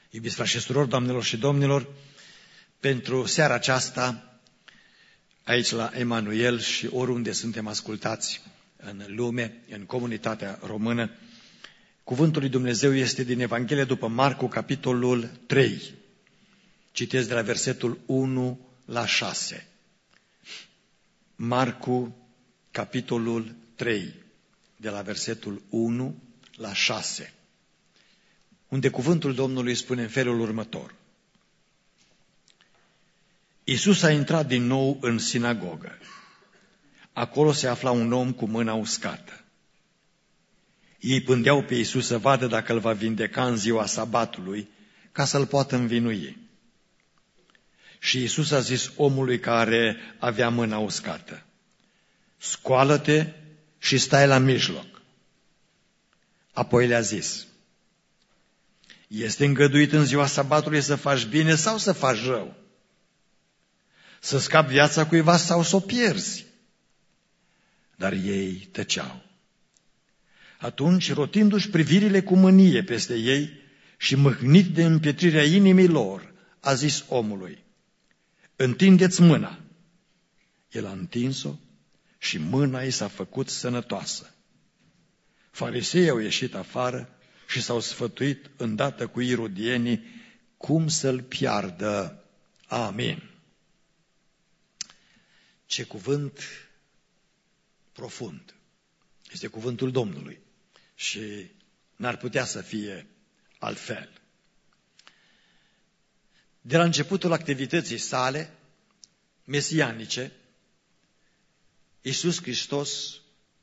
Iubiți frați și surori, doamnelor și domnilor, pentru seara aceasta, aici la Emanuel și oriunde suntem ascultați în lume, în comunitatea română, cuvântul lui Dumnezeu este din Evanghelia după Marcu, capitolul 3. Citesc de la versetul 1 la 6. Marcu, capitolul 3, de la versetul 1 la 6. Unde cuvântul Domnului spune în felul următor. Iisus a intrat din nou în sinagogă. Acolo se afla un om cu mâna uscată. Ei pândeau pe Iisus să vadă dacă îl va vindeca în ziua sabatului, ca să-l poată învinui. Și Iisus a zis omului care avea mâna uscată: scoală-te și stai la mijloc. Apoi le-a zis: este îngăduit în ziua sabatului să faci bine sau să faci rău? Să scapi viața cuiva sau să o pierzi? Dar ei tăceau. Atunci, rotindu-și privirile cu mânie peste ei și mâhnit de împietrirea inimii lor, a zis omului: întindeți mâna. El a întins-o și mâna ei s-a făcut sănătoasă. Fariseii au ieșit afară și s-au sfătuit îndată cu irodienii cum să-l piardă. Amin. Ce cuvânt profund! Este cuvântul Domnului și n-ar putea să fie altfel. De la începutul activității sale mesianice, Iisus Hristos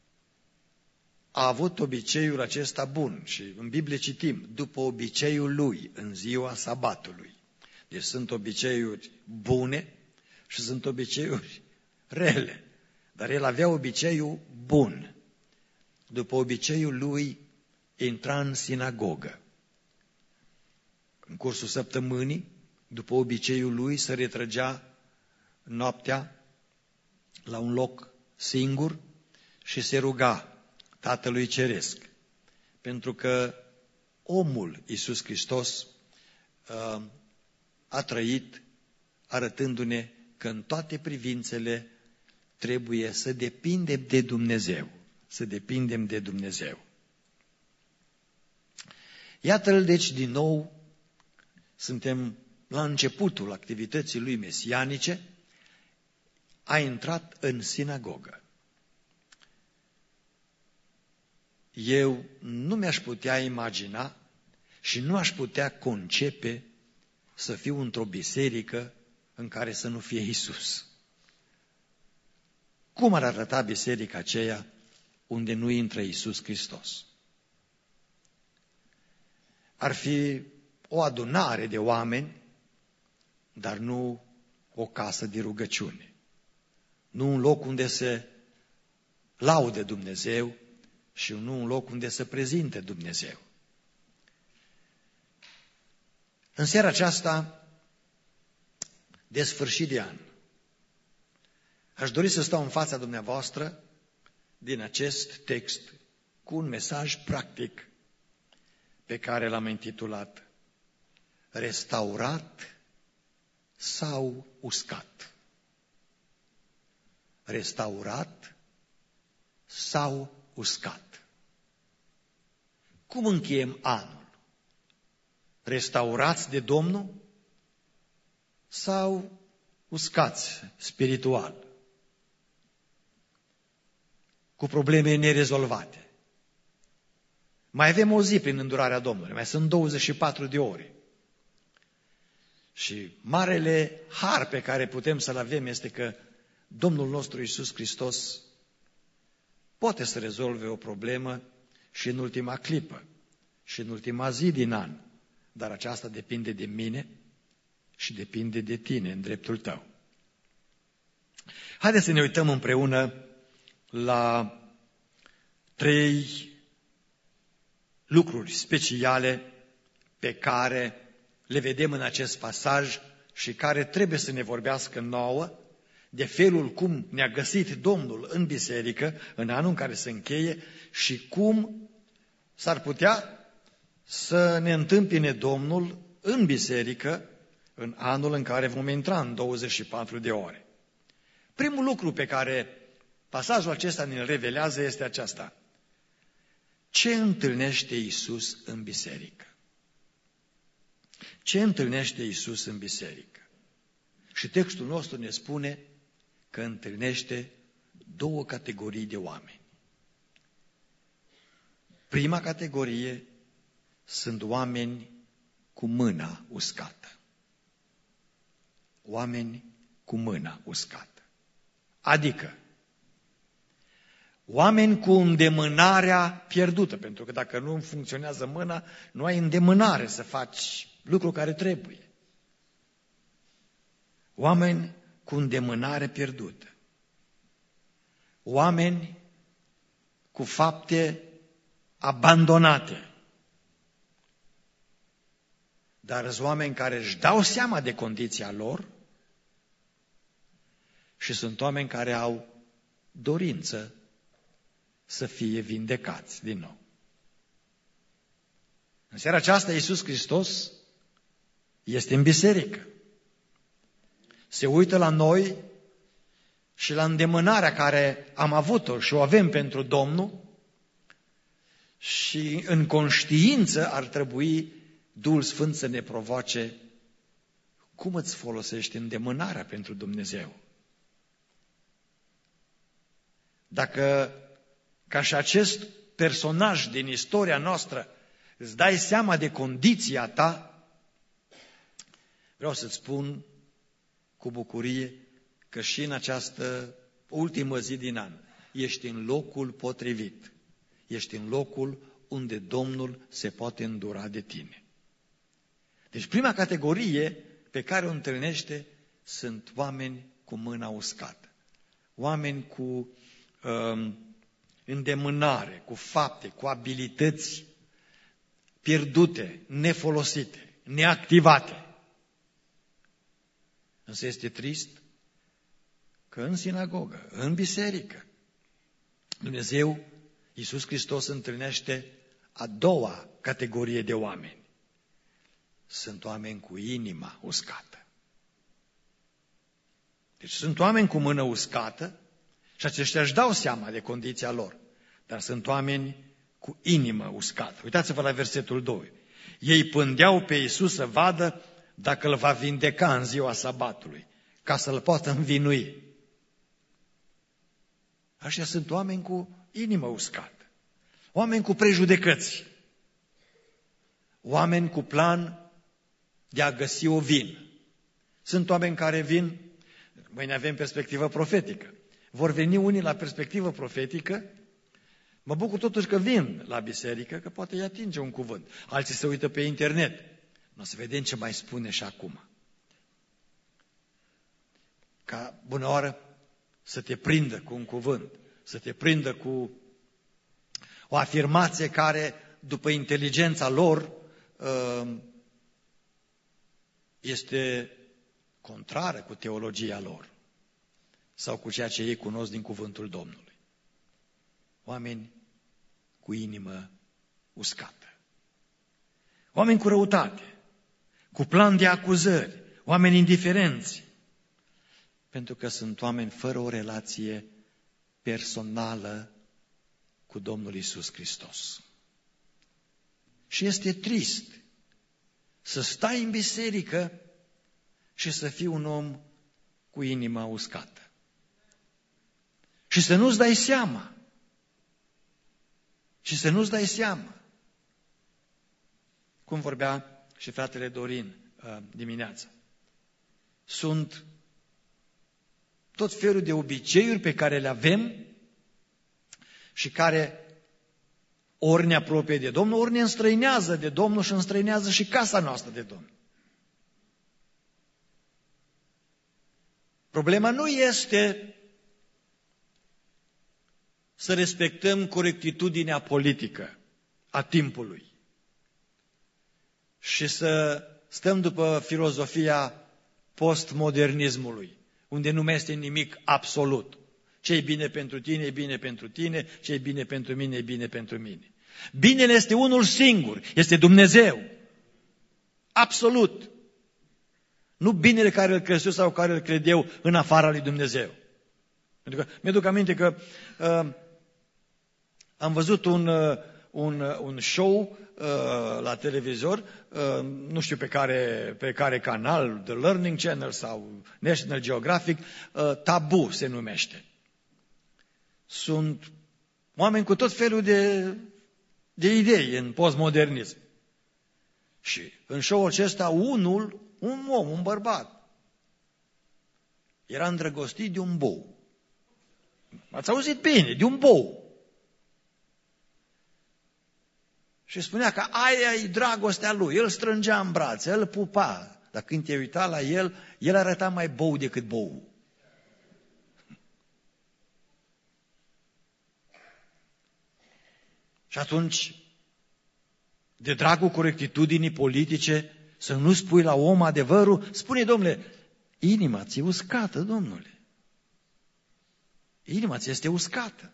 a avut obiceiul acesta bun și în Biblie citim, după obiceiul lui, în ziua sabatului. Deci sunt obiceiuri bune și sunt obiceiuri rele, dar el avea obiceiul bun. După obiceiul lui, intra în sinagogă. În cursul săptămânii, după obiceiul lui, se retrăgea noaptea la un loc singur și se ruga Tatălui Ceresc. Pentru că omul Iisus Hristos a trăit arătându-ne că în toate privințele trebuie să depindem de Dumnezeu. Să depindem de Dumnezeu. Iată-l deci din nou, suntem la începutul activității lui mesianice, a intrat în sinagogă. Eu nu mi-aș putea imagina și nu aș putea concepe să fiu într-o biserică în care să nu fie Iisus. Cum ar arăta biserica aceea unde nu intră Iisus Hristos? Ar fi o adunare de oameni, dar nu o casă de rugăciune. Nu un loc unde se laude Dumnezeu și nu un loc unde se prezinte Dumnezeu. În seara aceasta, de sfârșit de an, aș dori să stau în fața dumneavoastră din acest text cu un mesaj practic pe care l-am intitulat Restaurat sau uscat? Restaurat sau uscat? Cum încheiem anul? Restaurați de Domnul sau uscați spiritual? Cu probleme nerezolvate. Mai avem o zi prin îndurarea Domnului, mai sunt 24 de ore. Și marele har pe care putem să-l avem este că Domnul nostru Iisus Hristos poate să rezolve o problemă și în ultima clipă, și în ultima zi din an, dar aceasta depinde de mine și depinde de tine în dreptul tău. Haideți să ne uităm împreună la 3 lucruri speciale pe care le vedem în acest pasaj și care trebuie să ne vorbească nouă de felul cum ne-a găsit Domnul în biserică, în anul în care se încheie, și cum s-ar putea să ne întâmpine Domnul în biserică în anul în care vom intra în 24 de ore. Primul lucru pe care pasajul acesta ne-l revelează este aceasta. Ce întâlnește Iisus în biserică? Ce întâlnește Iisus în biserică? Și textul nostru ne spune că întâlnește două categorii de oameni. Prima categorie sunt oameni cu mâna uscată. Oameni cu mâna uscată. Adică oameni cu îndemânarea pierdută, pentru că dacă nu funcționează mâna, nu ai îndemânare să faci lucru care trebuie. Oameni cu îndemânare pierdută. Oameni cu fapte abandonate. Dar sunt oameni care își dau seama de condiția lor și sunt oameni care au dorință să fie vindecați din nou. În seara aceasta Iisus Hristos este în biserică. Se uită la noi și la îndemânarea care am avut-o și o avem pentru Domnul și în conștiință ar trebui Duhul Sfânt să ne provoace cum îți folosești îndemânarea pentru Dumnezeu. Dacă, ca și acest personaj din istoria noastră, îți dai seama de condiția ta, vreau să-ți spun cu bucurie că și în această ultimă zi din an ești în locul potrivit. Ești în locul unde Domnul se poate îndura de tine. Deci prima categorie pe care o întâlnește sunt oameni cu mâna uscată. Oameni cu îndemânare, cu fapte, cu abilități pierdute, nefolosite, neactivate. Însă este trist că în sinagogă, în biserică, Dumnezeu, Iisus Hristos, întâlnește a doua categorie de oameni. Sunt oameni cu inima uscată. Deci sunt oameni cu mână uscată și aceștia își dau seama de condiția lor. Dar sunt oameni cu inimă uscată. Uitați-vă la versetul 2. Ei pândeau pe Iisus să vadă dacă îl va vindeca în ziua sabatului, ca să-l poată învinui. Aștia sunt oameni cu inimă uscată. Oameni cu prejudecăți. Oameni cu plan de a găsi o vină. Sunt oameni care vin, mâine avem perspectivă profetică. Vor veni unii la perspectivă profetică, mă bucur totuși că vin la biserică, că poate îi atinge un cuvânt. Alții se uită pe internet. O să vedem ce mai spune și acum. Ca bună oară să te prindă cu un cuvânt, să te prindă cu o afirmație care, după inteligența lor, este contrară cu teologia lor sau cu ceea ce ei cunosc din cuvântul Domnului. Oameni cu inimă uscată. Oameni cu răutate, cu plan de acuzări, oameni indiferenți, pentru că sunt oameni fără o relație personală cu Domnul Iisus Hristos. Și este trist să stai în biserică și să fii un om cu inima uscată. Și să nu-ți dai seama. Și să nu-ți dai seama. Cum vorbea și fratele Dorin dimineața. Sunt tot felul de obiceiuri pe care le avem și care ori ne apropie de Domnul, ori ne înstrăinează de Domnul și înstrăinează și casa noastră de Domnul. Problema nu este să respectăm corectitudinea politică a timpului și să stăm după filozofia postmodernismului, unde nu mai este nimic absolut. Ce-i bine pentru tine, e bine pentru tine, ce-i bine pentru mine, e bine pentru mine. Binele este unul singur, este Dumnezeu. Absolut. Nu binele care îl crezi sau care îl cred eu în afara lui Dumnezeu. Pentru că mi-aduc aminte că am văzut un show la televizor, nu știu pe care canal, The Learning Channel sau National Geographic, Tabu se numește. Sunt oameni cu tot felul de idei în postmodernism. Și în show-ul acesta un bărbat, era îndrăgostit de un bou. Ați auzit bine, de un bou. Și spunea că aia e dragostea lui, el strângea în brațe, el pupa. Dar când te uita la el arăta mai bou decât bou. Și atunci, de dragul corectitudinii politice, să nu spui la om adevărul, spune, domnule, inima ți-e uscată, domnule. Inima ți este uscată.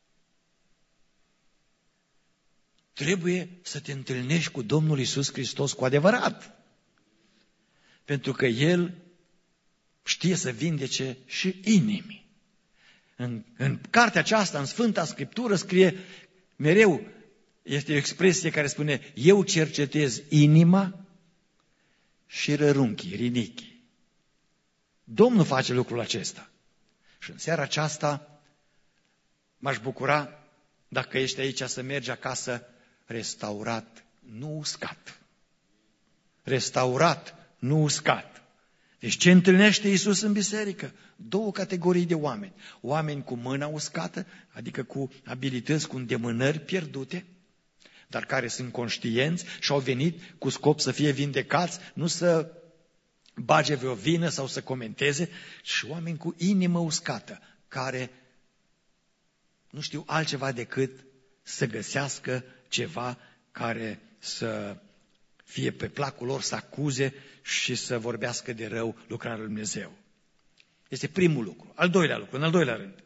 Trebuie să te întâlnești cu Domnul Iisus Hristos cu adevărat. Pentru că El știe să vindece și inimi. În cartea aceasta, în Sfânta Scriptură, scrie mereu, este o expresie care spune, eu cercetez inima și rărunchii, rinichii. Domnul face lucrul acesta. Și în seara aceasta m-aș bucura dacă ești aici să mergi acasă restaurat, nu uscat. Restaurat, nu uscat. Deci ce întâlnește Iisus în biserică? Două categorii de oameni. Oameni cu mâna uscată, adică cu abilități, cu îndemânări pierdute, dar care sunt conștienți și au venit cu scop să fie vindecați, nu să bage vreo vină sau să comenteze, și oameni cu inimă uscată, care nu știu altceva decât să găsească ceva care să fie pe placul lor, să acuze și să vorbească de rău lucrarea lui Dumnezeu. Este primul lucru. Al doilea lucru, în al doilea rând.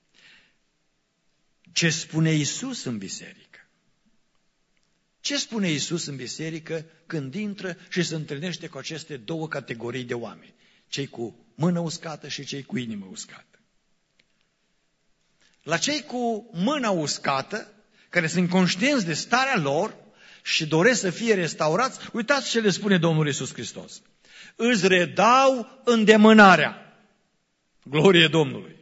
Ce spune Iisus în biserică? Ce spune Iisus în biserică când intră și se întâlnește cu aceste două categorii de oameni? Cei cu mână uscată și cei cu inimă uscată. La cei cu mâna uscată, care sunt conștienți de starea lor și doresc să fie restaurați, uitați ce le spune Domnul Iisus Hristos. Îți redau îndemânarea. Glorie Domnului.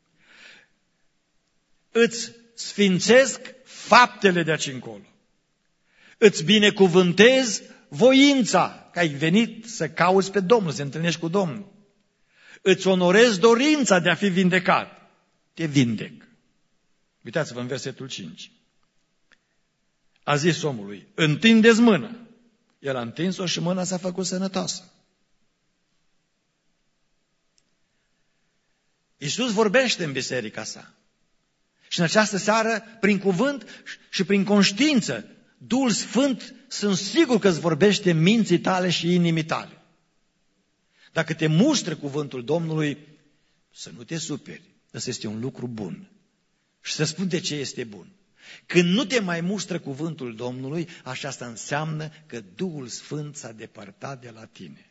Îți sfințesc faptele de aici încolo. Îți binecuvântez voința, că ai venit să cauți pe Domnul, să te întâlnești cu Domnul. Îți onorez dorința de a fi vindecat. Te vindec. Uitați-vă în versetul 5. A zis omului, întinde-ți mână. El a întins-o și mâna s-a făcut sănătoasă. Iisus vorbește în biserica sa. Și în această seară, prin cuvânt și prin conștiință, Duhul Sfânt, sunt sigur că îți vorbește minții tale și inimii tale. Dacă te mustră cuvântul Domnului, să nu te superi. Ăsta este un lucru bun. Și să spun de ce este bun. Când nu te mai mustră cuvântul Domnului, așa înseamnă că Duhul Sfânt s-a depărtat de la tine.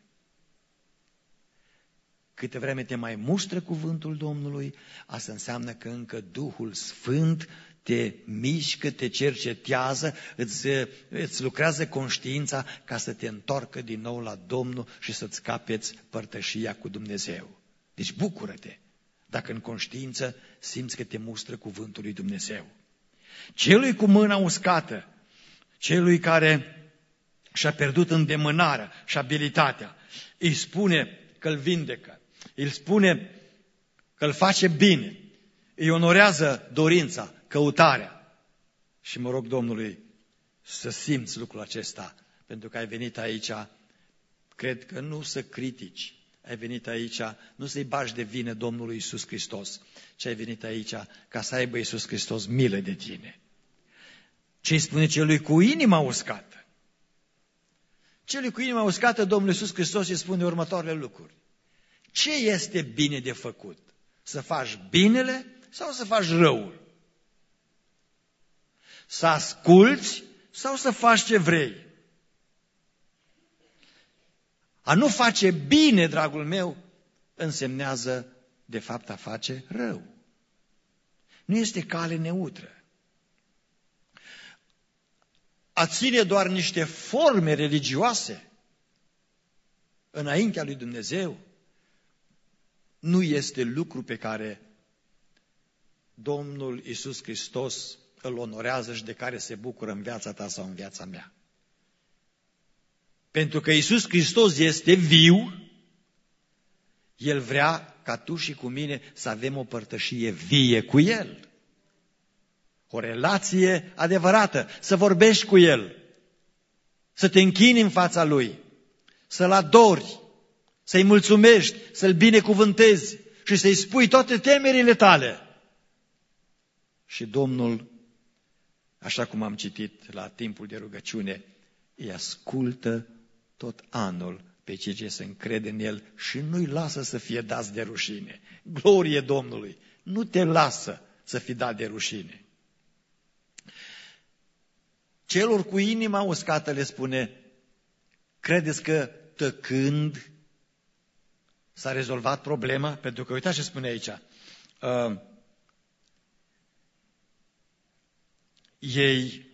Câte vreme te mai mustră cuvântul Domnului, asta înseamnă că încă Duhul Sfânt te mișcă, te cercetează, îți lucrează conștiința ca să te întoarcă din nou la Domnul și să-ți capeți părtășia cu Dumnezeu. Deci bucură-te dacă în conștiință simți că te mustră cuvântul lui Dumnezeu. Celui cu mâna uscată, celui care și-a pierdut îndemânarea și abilitatea, îi spune că îl vindecă, îi spune că îl face bine, îi onorează dorința, căutarea. Și mă rog Domnului să simți lucrul acesta, pentru că ai venit aici, cred că nu să critici, ai venit aici nu să-i bagi de vină Domnului Iisus Hristos, ci ai venit aici ca să aibă Iisus Hristos milă de tine. Ce-i spune celui cu inima uscată? Celui cu inima uscată, Domnul Iisus Hristos îi spune următoarele lucruri. Ce este bine de făcut? Să faci binele sau să faci răul? Să asculți sau să faci ce vrei? A nu face bine, dragul meu, însemnează, de fapt, a face rău. Nu este cale neutră. A ține doar niște forme religioase înaintea lui Dumnezeu nu este lucru pe care Domnul Iisus Hristos îl onorează și de care se bucură în viața ta sau în viața mea. Pentru că Iisus Hristos este viu, El vrea ca tu și cu mine să avem o părtășie vie cu El. O relație adevărată, să vorbești cu El, să te închini în fața Lui, să-L adori, să-i mulțumești, să-L binecuvântezi și să-i spui toate temerile tale. Și Domnul, așa cum am citit la timpul de rugăciune, îi ascultă tot anul pe cei ce se încrede în El și nu-i lasă să fie dați de rușine. Glorie Domnului! Nu te lasă să fii dat de rușine. Celor cu inima uscată le spune, credeți că tăcând s-a rezolvat problema? Pentru că uitați ce spune aici. Ei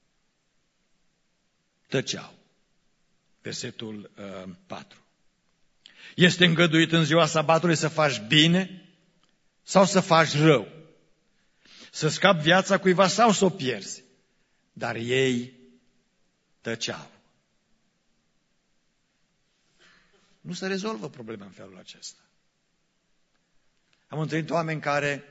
tăceau. Versetul 4. Este îngăduit în ziua sabatului să faci bine sau să faci rău? Să scapi viața cuiva sau să o pierzi? Dar ei tăceau. Nu se rezolvă problema în felul acesta. Am întâlnit oameni care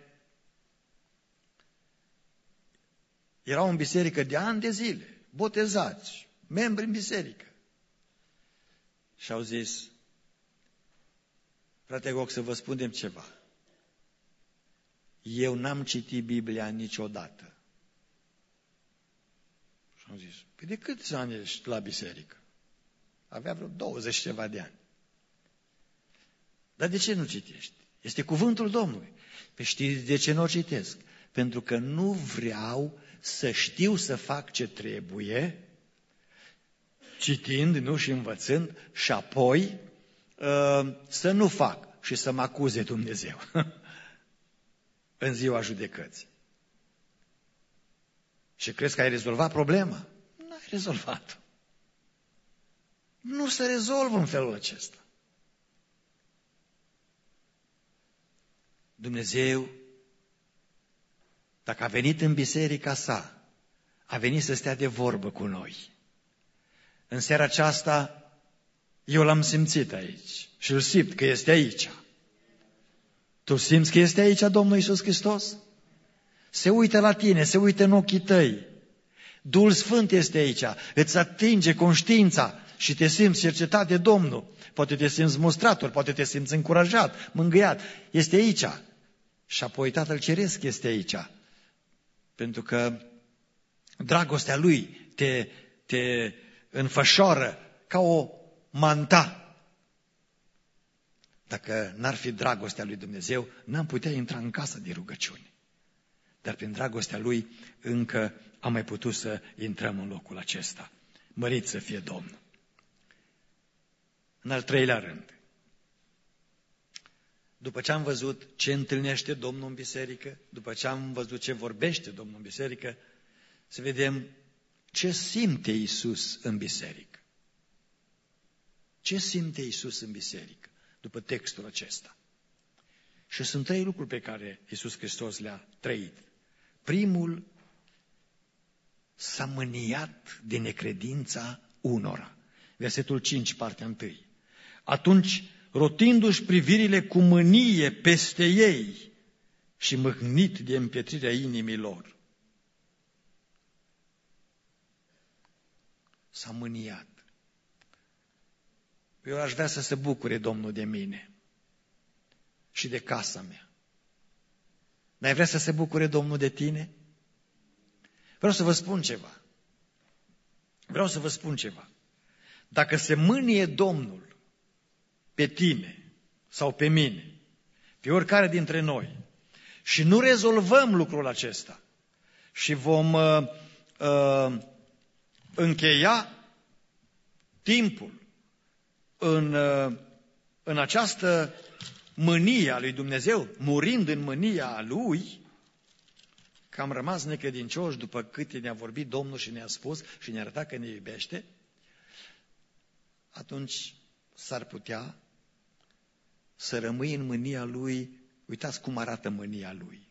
erau în biserică de ani de zile, botezați, membri în biserică. Și au zis, frate Goc, să vă spunem ceva. Eu n-am citit Biblia niciodată. Și am zis, păi de câți ani ești la biserică? Avea vreo 20 ceva de ani. Dar de ce nu citești? Este cuvântul Domnului. Păi știți de ce nu o citesc? Pentru că nu vreau să știu să fac ce trebuie, citind, nu, și învățând, și apoi să nu fac și să mă acuze Dumnezeu în ziua judecății. Și crezi că ai rezolvat problema? Nu ai rezolvat-o. Nu se rezolvă în felul acesta. Dumnezeu, dacă a venit în biserica sa, a venit să stea de vorbă cu noi. În seara aceasta, eu l-am simțit aici și îl simt că este aici. Tu simți că este aici Domnul Iisus Hristos? Se uită la tine, se uită în ochii tăi. Duhul Sfânt este aici, îți atinge conștiința și te simți cercetat de Domnul. Poate te simți mustrator, poate te simți încurajat, mângâiat. Este aici. Și apoi Tatăl Ceresc este aici. Pentru că dragostea Lui te înfășoară ca o manta. Dacă n-ar fi dragostea lui Dumnezeu, n-am putea intra în casă de rugăciune. Dar prin dragostea Lui încă am mai putut să intrăm în locul acesta. Mărit să fie Domnul. În al treilea rând, după ce am văzut ce întâlnește Domnul în biserică, după ce am văzut ce vorbește Domnul în biserică, să vedem ce simte Iisus în biserică. Ce simte Iisus în biserică, după textul acesta? Și sunt trei lucruri pe care Iisus Hristos le-a trăit. Primul, s-a mâniat de necredința unora. Versetul 5, partea 1. Atunci, rotindu-și privirile cu mânie peste ei și mâhnit de împietrirea inimilor. S-a mâniat. Eu aș vrea să se bucure Domnul de mine și de casa mea. N-ai vrea să se bucure Domnul de tine? Vreau să vă spun ceva. Dacă se mânie Domnul pe tine sau pe mine, pe oricare dintre noi, și nu rezolvăm lucrul acesta și vom încheia timpul în această mânie a lui Dumnezeu, murind în mânia lui, că am rămas necredincioși după câte ne-a vorbit Domnul și ne-a spus și ne-a arătat că ne iubește, atunci s-ar putea să rămâi în mânia lui. Uitați cum arată mânia lui.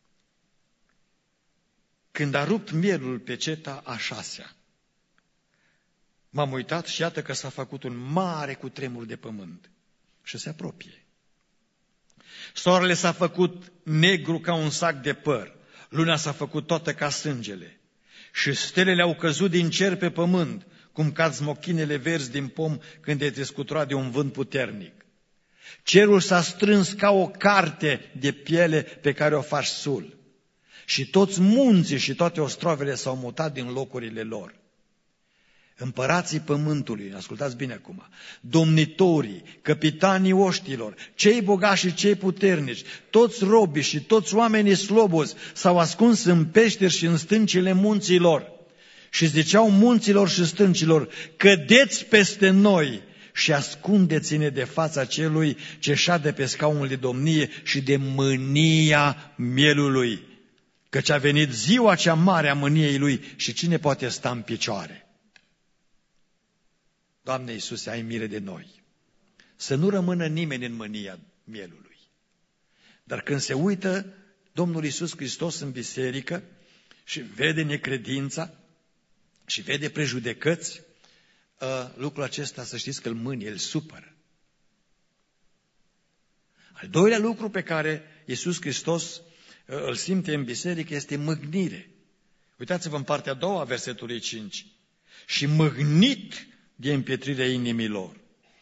Când a rupt mielul pe ceta a 6-a, m-am uitat și iată că s-a făcut un mare cutremur de pământ și se apropie. Soarele s-a făcut negru ca un sac de păr, luna s-a făcut toată ca sângele și stelele au căzut din cer pe pământ, cum cad smochinele verzi din pom când este scuturat de un vânt puternic. Cerul s-a strâns ca o carte de piele pe care o faci sul și toți munții și toate ostrovele s-au mutat din locurile lor. Împărații pământului, ascultați bine acum, domnitorii, capitanii oștilor, cei bogați și cei puternici, toți robii și toți oamenii slobozi s-au ascuns în peșteri și în stâncile munților și ziceau munților și stâncilor: cădeți peste noi și ascundeți-ne de fața celui ce șade pe scaunul de domnie și de mânia mielului, căci a venit ziua cea mare a mâniei lui și cine poate sta în picioare? Doamne Iisuse, ai milă de noi. Să nu rămână nimeni în mânia mielului. Dar când se uită Domnul Iisus Hristos în biserică și vede necredința și vede prejudecăți, lucrul acesta, să știți că îl mânie, îl supără. Al doilea lucru pe care Iisus Hristos îl simte în biserică este mâhnire. Uitați-vă în partea a doua a versetului 5. Și mâhnit de împietrirea inimilor.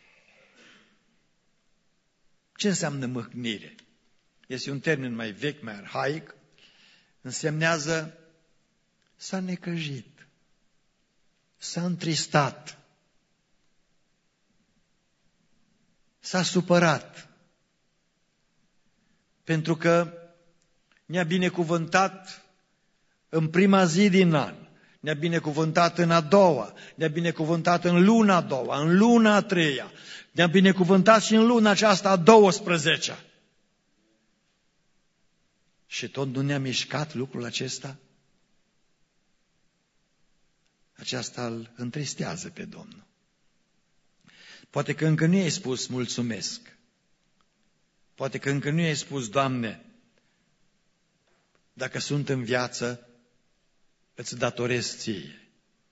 Ce înseamnă mâhnire? Este un termen mai vechi, mai arhaic. Însemnează s-a necăjit, s-a întristat, s-a supărat, pentru că ne-a binecuvântat în prima zi din an, ne-a binecuvântat în a doua, ne-a binecuvântat în luna a doua, în luna a treia, ne-a binecuvântat și în luna aceasta a 12-a. Și tot nu ne-a mișcat lucrul acesta? Aceasta îl întristează pe Domnul. Poate că încă nu i-ai spus mulțumesc. Poate că încă nu i-ai spus: Doamne, dacă sunt în viață, îți datorez ție.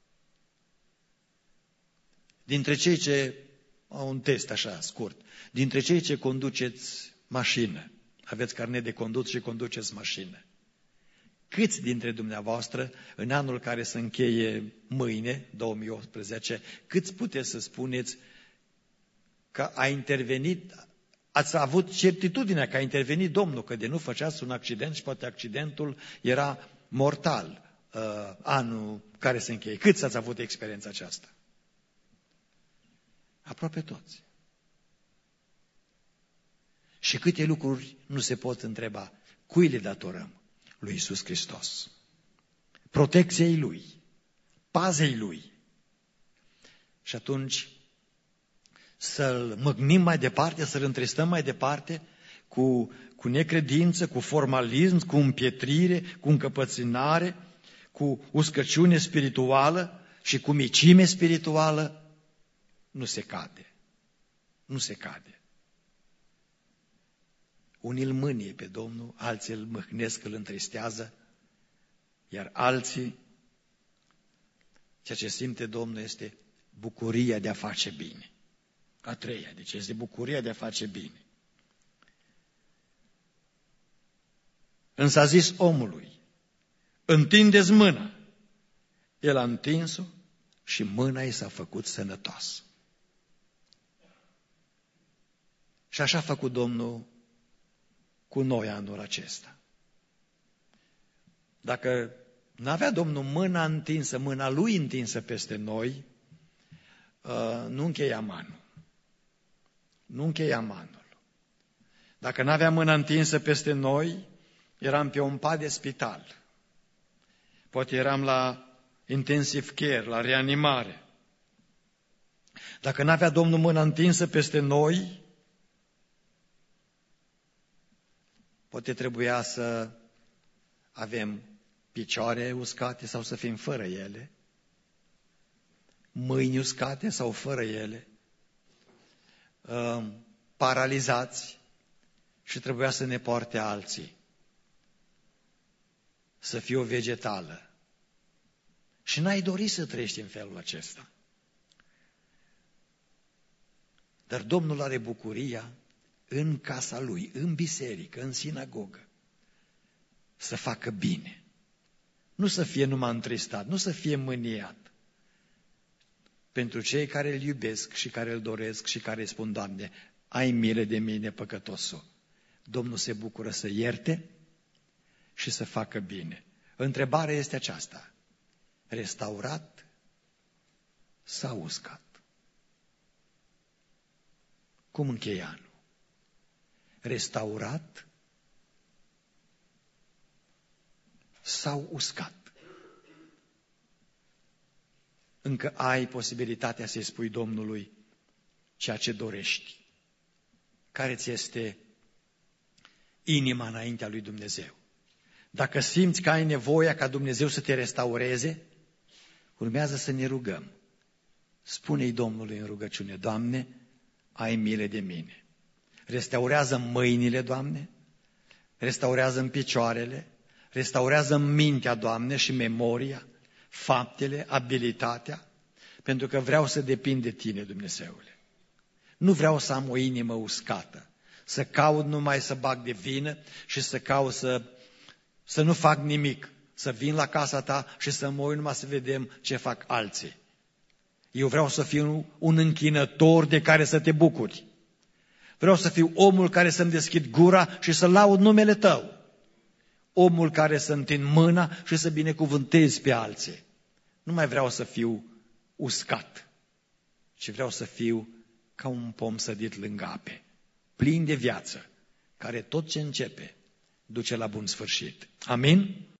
Dintre cei ce au un test așa scurt, dintre cei ce conduceți mașină, aveți carnet de condus și conduceți mașină, câți dintre dumneavoastră, în anul care se încheie mâine, 2018, câți puteți să spuneți că a intervenit, ați avut certitudinea că a intervenit Domnul, că de nu făceați un accident și poate accidentul era mortal anul care se încheie? Câți ați avut experiența aceasta? Aproape toți. Și câte lucruri nu se pot întreba? Cui le datorăm? Lui Iisus Hristos. Protecției Lui, pazei Lui. Și atunci să-L mâgnim mai departe, să-L întristăm mai departe cu necredință, cu formalism, cu împietrire, cu încăpățânare, cu uscăciune spirituală și cu micime spirituală, nu se cade. Nu se cade. Unii îl mânie pe Domnul, alții îl mâhnesc, îl întristează, iar alții, ceea ce simte Domnul este bucuria de a face bine. A treia, deci este bucuria de a face bine. Însă a zis omului: întinde-ți mâna. El a întins-o și mâna i s-a făcut sănătoasă. Și așa a făcut Domnul cu noi anul acesta. Dacă n-avea Domnul mâna întinsă, mâna Lui întinsă peste noi, nu încheiam anul. Nu încheiam anul. Dacă n-avea mâna întinsă peste noi, eram pe un pat de spital. Poate eram la intensive care, la reanimare. Dacă n-avea Domnul mâna întinsă peste noi, poate trebuia să avem picioare uscate sau să fim fără ele, mâini uscate sau fără ele, paralizați și trebuia să ne poarte alții, să fie o vegetală. Și n-ai dorit să trăiești în felul acesta. Dar Domnul are bucuria în casa Lui, în biserică, în sinagogă, să facă bine. Nu să fie numai întristat, nu să fie mâniat. Pentru cei care îl iubesc și care îl doresc și care îi spun, Doamne, ai milă de mine, păcătosul. Domnul se bucură să ierte și să facă bine. Întrebarea este aceasta: restaurat sau uscat? Cum încheie anul? Restaurat sau uscat? Încă ai posibilitatea să-i spui Domnului ceea ce dorești. Care ți este inima înaintea lui Dumnezeu? Dacă simți că ai nevoia ca Dumnezeu să te restaureze, urmează să ne rugăm. Spune-i Domnului în rugăciune, Doamne, ai milă de mine. Restaurează mâinile, Doamne, restaurează-mi picioarele, restaurează-mi mintea, Doamne, și memoria, faptele, abilitatea, pentru că vreau să depind de Tine, Dumnezeule. Nu vreau să am o inimă uscată, să caut numai să bag de vină și să caut să nu fac nimic, să vin la casa Ta și să mă uit numai să vedem ce fac alții. Eu vreau să fiu un închinător de care să te bucuri. Vreau să fiu omul care să-mi deschid gura și să laud numele Tău. Omul care să întind mâna și să binecuvântezi pe alții. Nu mai vreau să fiu uscat, ci vreau să fiu ca un pom sădit lângă ape, plin de viață, care tot ce începe duce la bun sfârșit. Amin?